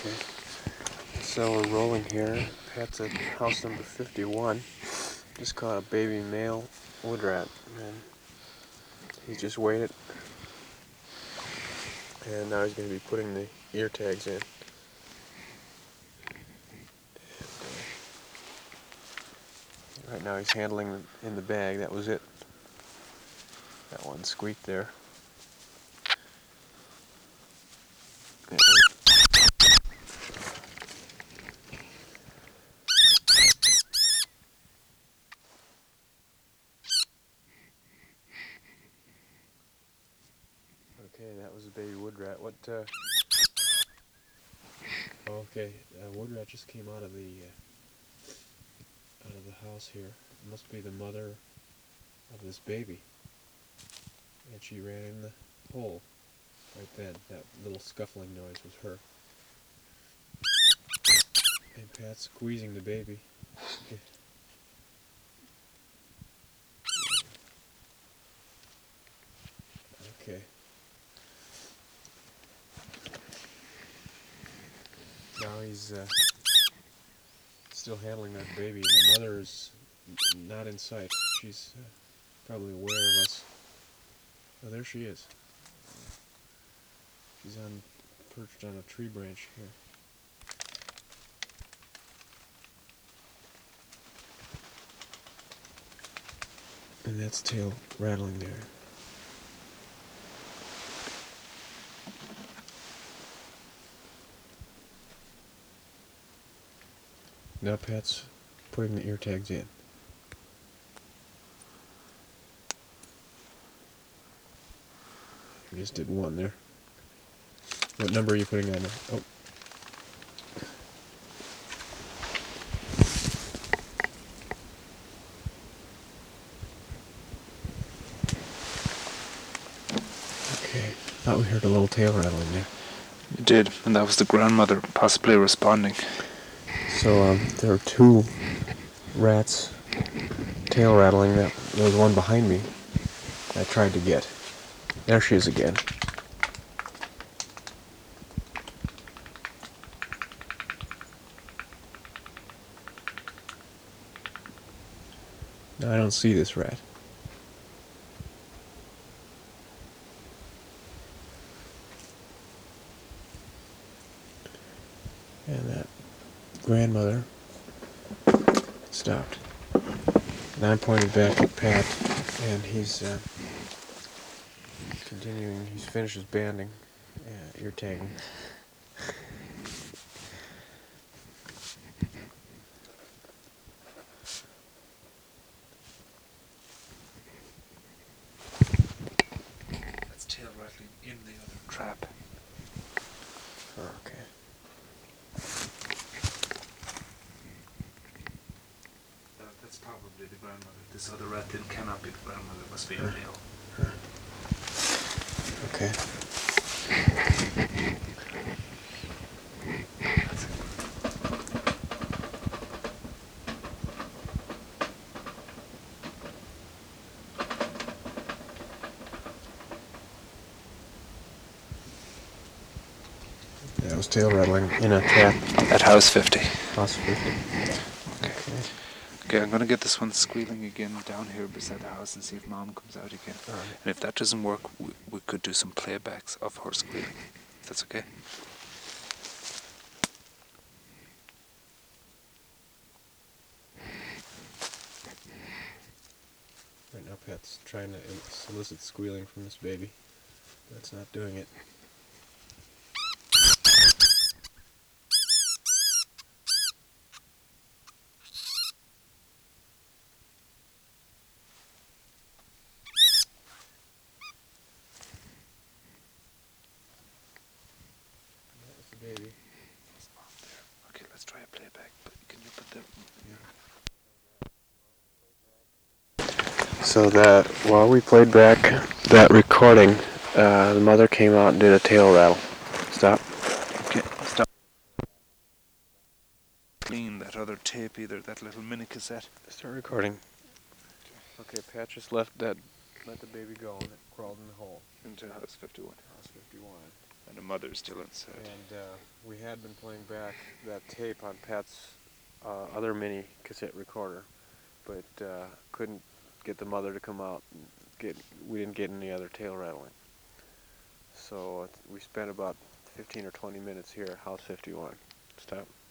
Okay. So we're rolling here. Pat's at house number 51. Just caught a baby male wood rat, and he just weighed it. And now he's going to be putting the ear tags in. Right now he's handling them in the bag. That was it. That one squeaked there. Okay, that was a baby wood rat. What? Okay, wood rat just came out of the house here. It must be the mother of this baby, and she ran in the hole right then. That little scuffling noise was her. And Pat's squeezing the baby. Okay. Okay. Now he's still handling that baby. The mother is not in sight. She's probably aware of us. Oh, there she is. She's perched on a tree branch here. And that's tail rattling there. Now Pat's putting the ear tags in. We just did one there. What number are you putting on there? Oh. Okay. Thought we heard a little tail rattling there. You did, and that was the grandmother possibly responding. So there are two rats tail rattling. There was one behind me I tried to get. There she is again. No, I don't see this rat. And that grandmother stopped. And I pointed back at Pat, and he's continuing. He's finished his banding, ear tagging. That's tail rattling in the other trap. Okay. That's probably the grandmother. This other rat cannot be the grandmother. It must be a male. Okay. That was tail rattling in a trap. At house 50. House 50. Okay. Okay, I'm going to get this one squealing again down here beside the house and see if Mom comes out again. All right. And if that doesn't work, we could do some playbacks of her squealing. If that's okay? Right now Pat's trying to solicit squealing from this baby. That's not doing it. That was the baby. There's Mom there. Okay, let's try a playback. But can you put the... So that while we played back that recording, the mother came out and did a tail rattle. Stop. Okay, stop. Clean that other tape either, that little mini cassette. Start recording. Okay, Pat just let the baby go and it crawled in the hole. Into house 51. House 51. And the mother's still inside. And we had been playing back that tape on Pat's other mini cassette recorder, but couldn't get the mother to come out. We didn't get any other tail rattling. So we spent about 15 or 20 minutes here at House 51. Stop.